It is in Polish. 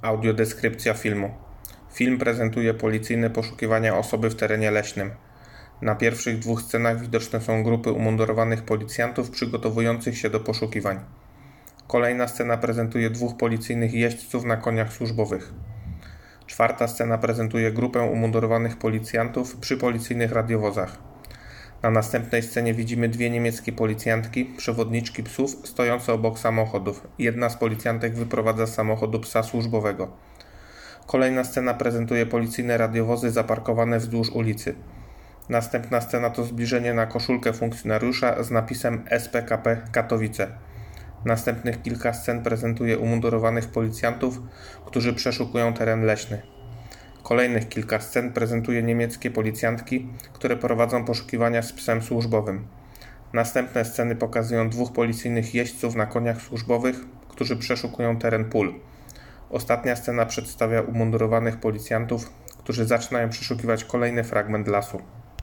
Audiodeskrypcja filmu. Film prezentuje policyjne poszukiwania osoby w terenie leśnym. Na pierwszych 2 scenach widoczne są grupy umundurowanych policjantów przygotowujących się do poszukiwań. Kolejna scena prezentuje 2 policyjnych jeźdźców na koniach służbowych. 4. scena prezentuje grupę umundurowanych policjantów przy policyjnych radiowozach. Na następnej scenie widzimy 2 niemieckie policjantki, przewodniczki psów, stojące obok samochodów. Jedna z policjantek wyprowadza z samochodu psa służbowego. Kolejna scena prezentuje policyjne radiowozy zaparkowane wzdłuż ulicy. Następna scena to zbliżenie na koszulkę funkcjonariusza z napisem SPKP Katowice. Następnych kilka scen prezentuje umundurowanych policjantów, którzy przeszukują teren leśny. Kolejnych kilka scen prezentuje niemieckie policjantki, które prowadzą poszukiwania z psem służbowym. Następne sceny pokazują 2 policyjnych jeźdźców na koniach służbowych, którzy przeszukują teren pól. Ostatnia scena przedstawia umundurowanych policjantów, którzy zaczynają przeszukiwać kolejny fragment lasu.